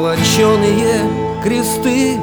Золоченые кресты,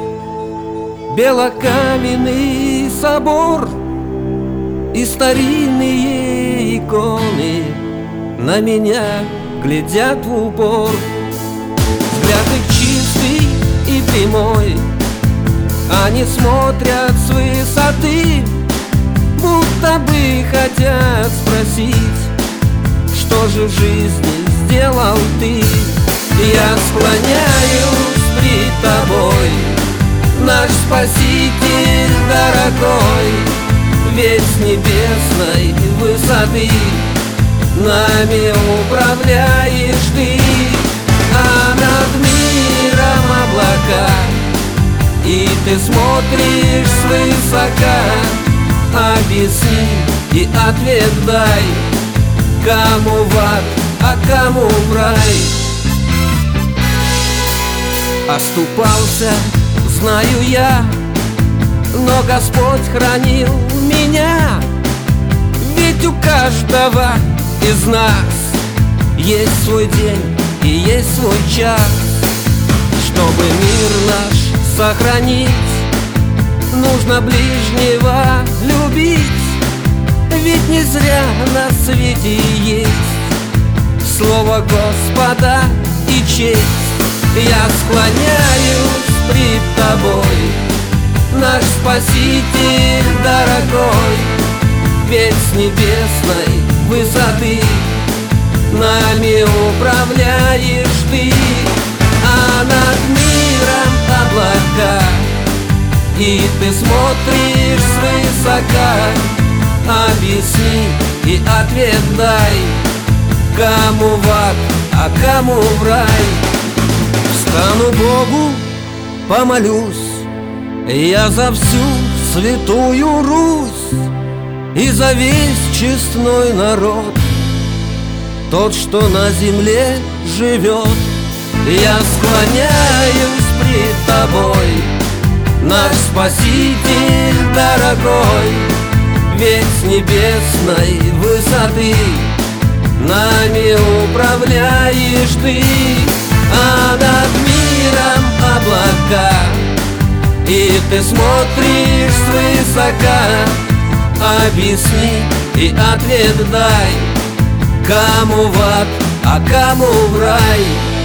белокаменный собор и старинные иконы на меня глядят в упор. Взгляд их чистый и прямой, они смотрят с высоты, будто бы хотят спросить, что же в жизни сделал ты. Я склоняюсь пред тобой, наш Спаситель дорогой, ведь с небесной высоты нами управляешь ты. А над миром облака, и ты смотришь свысока. Объясни и ответ дай, кому в ад, а кому в рай. Оступался, знаю я, но Господь хранил меня. Ведь у каждого из нас есть свой день и есть свой час. Чтобы мир наш сохранить, нужно ближнего любить. Ведь не зря на свете есть слово Господа и честь. Я склоняюсь пред тобой, наш Спаситель дорогой, ведь с небесной высоты нами управляешь ты. А над миром облака, и ты смотришь свысока. Объясни и ответ дай, кому в ад, а кому в рай. Встану Богу, помолюсь я за всю святую Русь и за весь честной народ, тот, что на земле живет. Я склоняюсь пред тобой, наш Спаситель дорогой, ведь с небесной высоты нами управляешь ты. А над миром облака, и ты смотришь свысока. Объясни и ответ дай, кому в ад, а кому в рай.